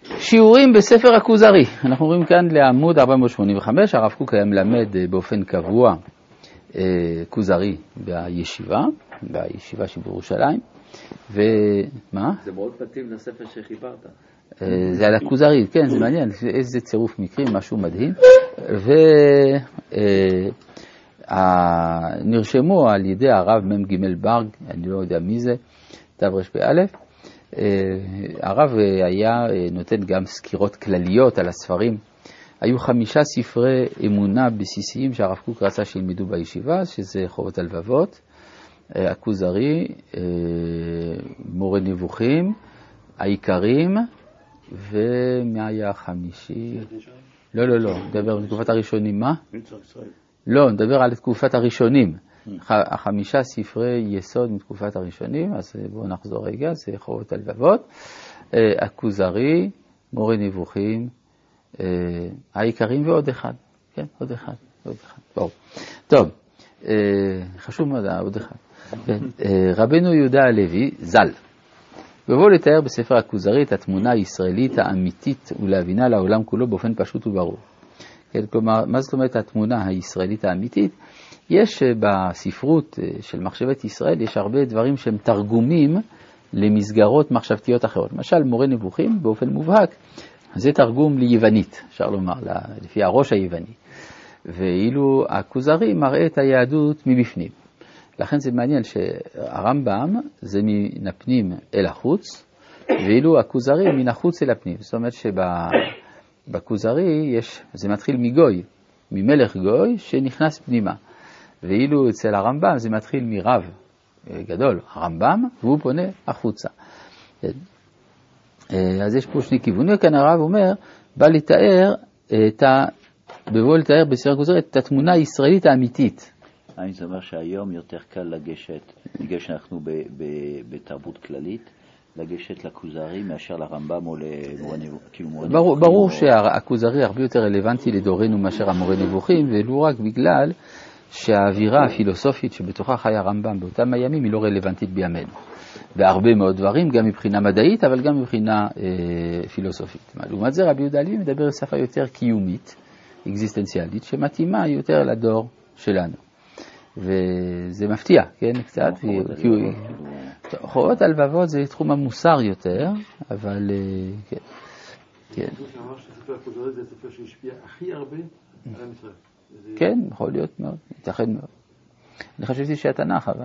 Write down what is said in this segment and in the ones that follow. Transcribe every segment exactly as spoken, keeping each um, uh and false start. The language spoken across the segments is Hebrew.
שיעורים בספר הכוזרי. אנחנו רואים כאן לעמוד ארבע מאות שמונים וחמש, הרב קוק היה מלמד באופן קבוע כוזרי בישיבה, בישיבה שבירושלים. ומה? זה מאוד מתאים לספר שחיברת. זה על הכוזרי, כן, זה מעניין, איזה צירוף מקרים, משהו מדהים. ונרשמו על ידי הרב מם ג' ברג, אני לא יודע מי זה, תרפ"א. הרב היה נותן גם סקירות כלליות על הספרים. היו חמישה ספרי אמונה בסיסיים שהרב קוק רצה שילמדו בישיבה, שזה חובות הלבבות, הכוזרי, מורה נבוכים, העיקרים, ומה היה החמישי? לא, לא, לא, נדבר על תקופת הראשונים. מה? לא, נדבר על תקופת הראשונים. החמישה ספרי יסוד מתקופת הראשונים, אז בואו נחזור רגע, זה חובות הלבבות, הכוזרי, מורה נבוכים, העיקרים ועוד אחד. כן, עוד אחד, עוד אחד. בואו. טוב, חשוב מאוד, עוד אחד. רבנו יהודה הלוי, ז"ל. ובואו לתאר בספר הכוזרי את התמונה הישראלית האמיתית ולהבינה לעולם כולו באופן פשוט וברור. כן, כלומר, מה זאת אומרת התמונה הישראלית האמיתית? יש בספרות של מחשבת ישראל, יש הרבה דברים שהם תרגומים למסגרות מחשבתיות אחרות. למשל, מורה נבוכים באופן מובהק, זה תרגום ליוונית, אפשר לומר, לפי הראש היווני. ואילו הכוזרי מראה את היהדות מבפנים. לכן זה מעניין שהרמב"ם זה מן הפנים אל החוץ, ואילו הכוזרי מן החוץ אל הפנים. זאת אומרת שבכוזרי יש, זה מתחיל מגוי, ממלך גוי שנכנס פנימה. ואילו אצל הרמב"ם זה מתחיל מרב גדול, הרמב"ם, והוא פונה החוצה. אז יש פה שני כיוונים, כאן הרב אומר, בא לתאר את ה... בבוא לתאר בספר הכוזרי את התמונה הישראלית האמיתית. אני זאת אומר שהיום יותר קל לגשת, בגלל שאנחנו בתרבות כללית, לגשת לכוזרי מאשר לרמב"ם או למורה נבוכים. ברור, ברור שהכוזרי הרבה יותר רלוונטי לדורנו מאשר המורה נבוכים, ולא רק בגלל שהאווירה הפילוסופית שבתוכה חי הרמב"ם באותם הימים היא לא רלוונטית בימינו. בהרבה מאוד דברים, גם מבחינה מדעית, אבל גם מבחינה אה, פילוסופית. לעומת זה רבי יהודה הלוי מדבר בשפה יותר קיומית, אקזיסטנציאלית, שמתאימה יותר לדור שלנו. וזה מפתיע, כן, קצת. חובות הלבבות זה תחום המוסר יותר, אבל כן. כן. אני שאמר שספר הכוזרי זה ספר שהשפיע הכי הרבה על עם ישראל. כן, יכול להיות מאוד, יתכן מאוד. אני חשבתי שהתנ"ך, אבל...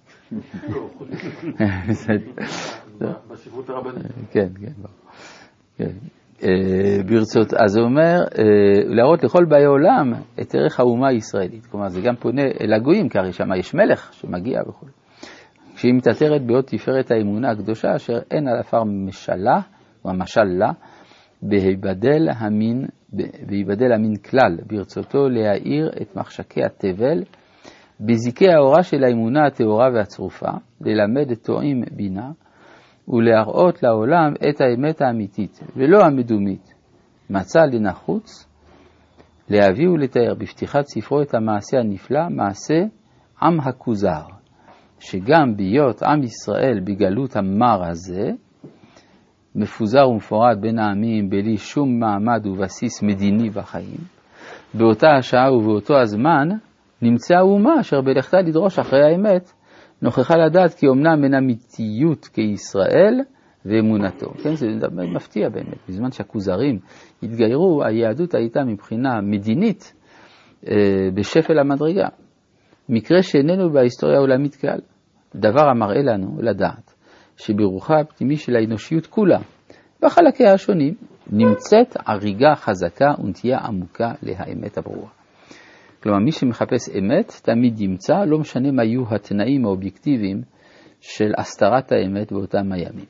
בספרות הרבנית. כן, כן. ברצות, אז הוא אומר, להראות לכל באי עולם את ערך האומה הישראלית. כלומר, זה גם פונה אל הגויים, כי הרי שם יש מלך שמגיע וכו'. כשהיא מתארת בעוד תפארת האמונה הקדושה, אשר אין על עפר משלה, או המשלה, בהיבדל המין, בהיבדל המין כלל, ברצותו להאיר את מחשקי התבל, בזיקי האורה של האמונה התאורה והצרופה, ללמד את טועים בינה, ולהראות לעולם את האמת האמיתית, ולא המדומית. מצא לנחוץ, להביא ולתאר בפתיחת ספרו את המעשה הנפלא, מעשה עם הכוזר, שגם ביות עם ישראל בגלות המר הזה, מפוזר ומפורד בין העמים בלי שום מעמד ובסיס מדיני בחיים, באותה השעה ובאותו הזמן נמצאה האומה אשר בלכתה לדרוש אחרי האמת, נוכחה לדעת כי אומנם אין אמיתיות כישראל ואמונתו. כן, זה מפתיע באמת. בזמן שהכוזרים התגיירו, היהדות הייתה מבחינה מדינית אה, בשפל המדרגה. מקרה שאיננו בהיסטוריה העולמית כלל. דבר המראה לנו לדעת שברוחה הפנימי של האנושיות כולה, בחלקיה השונים, נמצאת עריגה חזקה ונטייה עמוקה להאמת הברורה. כלומר, מי שמחפש אמת תמיד ימצא, לא משנה מה יהיו התנאים האובייקטיביים של הסתרת האמת באותם הימים.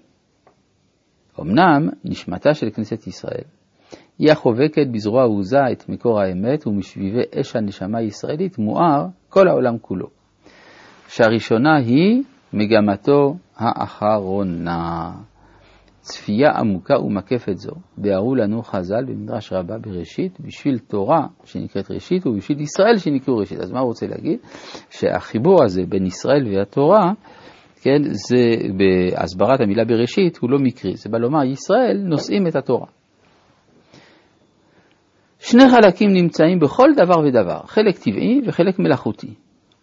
אמנם, נשמתה של כנסת ישראל היא החובקת בזרוע עוזה את מקור האמת, ומשביבי אש הנשמה הישראלית מואר כל העולם כולו. שהראשונה היא מגמתו האחרונה. צפייה עמוקה ומקפת זו, בהראו לנו חז"ל במדרש רבה בראשית, בשביל תורה שנקראת ראשית ובשביל ישראל שנקראו ראשית. אז מה הוא רוצה להגיד? שהחיבור הזה בין ישראל והתורה, כן, זה בהסברת המילה בראשית, הוא לא מקרי. זה בא לומר, ישראל נושאים את התורה. שני חלקים נמצאים בכל דבר ודבר, חלק טבעי וחלק מלאכותי.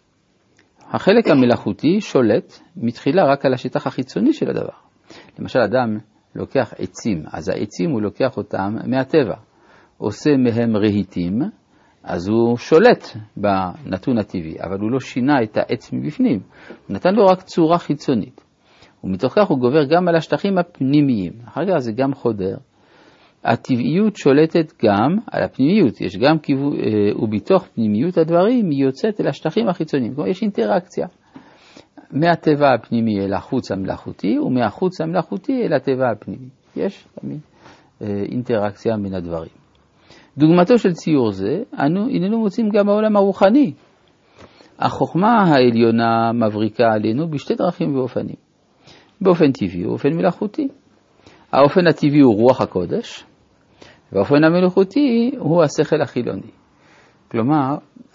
החלק המלאכותי שולט מתחילה רק על השטח החיצוני של הדבר. למשל, אדם לוקח עצים, אז העצים הוא לוקח אותם מהטבע, עושה מהם רהיטים, אז הוא שולט בנתון הטבעי, אבל הוא לא שינה את העץ מבפנים, הוא נתן לו רק צורה חיצונית. ומתוך כך הוא גובר גם על השטחים הפנימיים, אחר כך זה גם חודר. הטבעיות שולטת גם על הפנימיות, יש גם כיוון, ובתוך פנימיות הדברים היא יוצאת אל השטחים החיצוניים, כלומר יש אינטראקציה. מהטבע הפנימי אל החוץ המלאכותי, ומהחוץ המלאכותי אל הטבע הפנימי. יש תמיד אינטראקציה בין הדברים. דוגמתו של ציור זה, אנו איננו מוצאים גם בעולם הרוחני. החוכמה העליונה מבריקה עלינו בשתי דרכים ואופנים. באופן טבעי ובאופן מלאכותי. האופן הטבעי הוא רוח הקודש, והאופן המלאכותי הוא השכל החילוני. כלומר,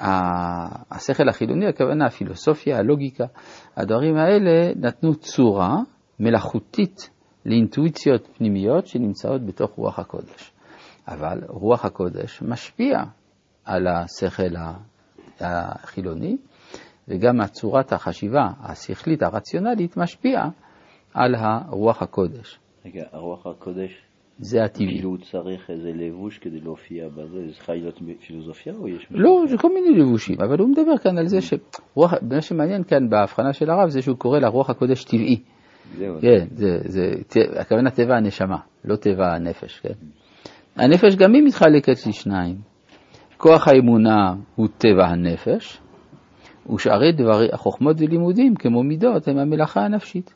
השכל החילוני, הכוונה, הפילוסופיה, הלוגיקה, הדברים האלה נתנו צורה מלאכותית לאינטואיציות פנימיות שנמצאות בתוך רוח הקודש. אבל רוח הקודש משפיע על השכל החילוני, וגם הצורת החשיבה השכלית הרציונלית משפיעה על הרוח הקודש. רגע, הרוח הקודש זה הטבעי. כאילו הוא צריך איזה לבוש כדי להופיע בזה, זה חי להיות פילוסופיה או יש... לא, זה כל מיני לבושים, אבל הוא מדבר כאן על זה שרוח, מה שמעניין כאן בהבחנה של הרב זה שהוא קורא לה רוח הקודש טבעי. זהו. כן, זה, זה, הכוונה טבע הנשמה, לא טבע הנפש, כן. הנפש גם היא מתחלקת לשניים. כוח האמונה הוא טבע הנפש, ושארי דברי החוכמות ולימודים כמו מידות הם המלאכה הנפשית.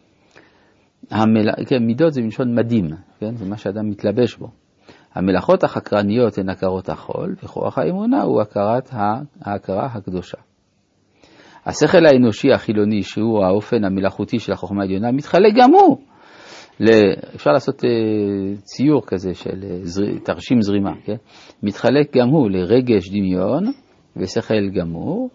המל... כן, מידות זה מלשון מדים, כן? זה מה שאדם מתלבש בו. המלאכות החקרניות הן הכרת החול, וכוח האמונה הוא הכרת ההכרה הקדושה. השכל האנושי החילוני, שהוא האופן המלאכותי של החוכמה העליונה, מתחלק גם הוא. אפשר לעשות ציור כזה של תרשים זרימה, כן? מתחלק גם הוא לרגש דמיון ושכל גמור.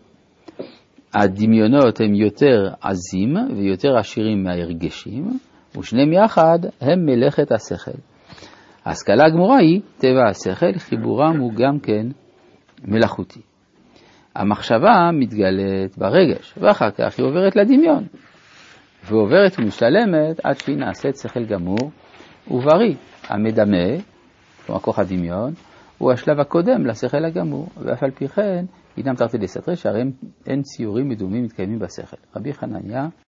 הדמיונות הם יותר עזים ויותר עשירים מההרגשים, ושניהם יחד הם מלאכת השכל. ההשכלה הגמורה היא טבע השכל, חיבורם הוא גם כן מלאכותי. המחשבה מתגלית ברגש, ואחר כך היא עוברת לדמיון. ועוברת ומשתלמת עד שהיא נעשית שכל גמור ובריא. המדמה, כלומר כוח הדמיון, הוא השלב הקודם לשכל הגמור, ואף על פי כן, אינם תרתי לסתרי, שהרי אין ציורים מדומים מתקיימים בשכל. רבי חנניה